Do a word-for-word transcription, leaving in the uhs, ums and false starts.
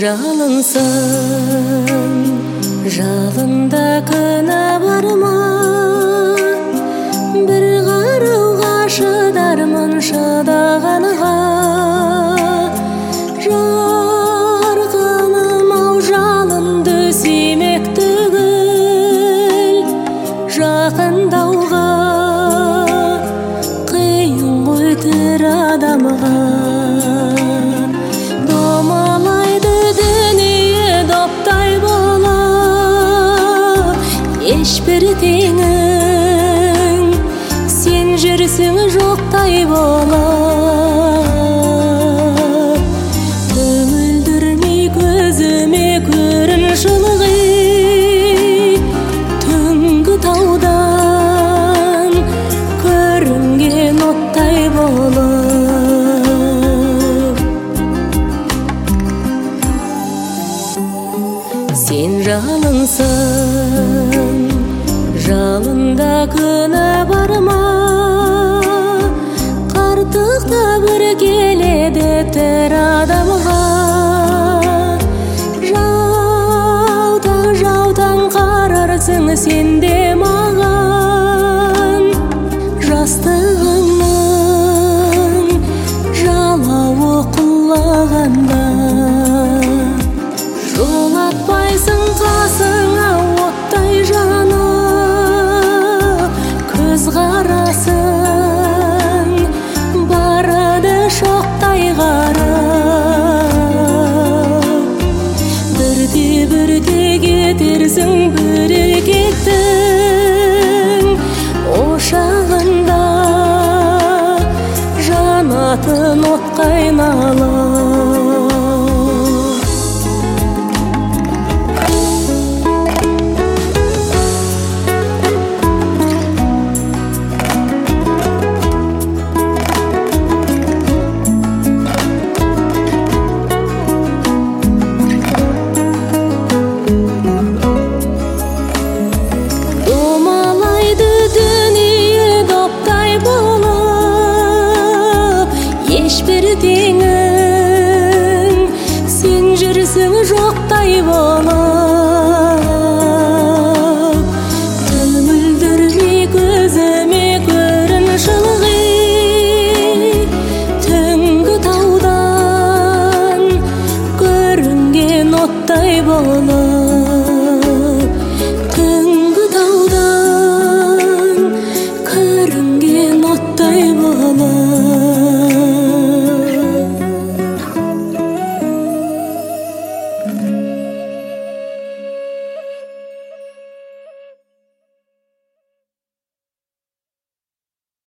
жалынсың, жалында күнә бар ма? Бір қарауға шыдармын шыдағанға. Жарқыным ау жалынды сүймек түгіл, жақындауға қиын ғой тірі адамға. Ешбір теңің сен жүрсің жоқтай болып, көңілдірмей көзіме көрін шылғы түнгі таудан көрінген оттай болып. Сен жалынсың, жалында күнә бар ма? Қартықта бір келеді тірі адамға. Жаутаң жаутаң қарарсың сен де маған, жастығыңның жалауы құлағанда. Жолатпайсың қасыңа оттай жаны, көз қарасың барады шоқтай қарап. Бірде-бірде кетерсің берекеттің ошағында, жанатын отқа айналып. Ешбір теңің сен жүрсің жоқтай болып, көңілдірмей көзіме көрін шылғы түнгі таудан көрінген оттай болып.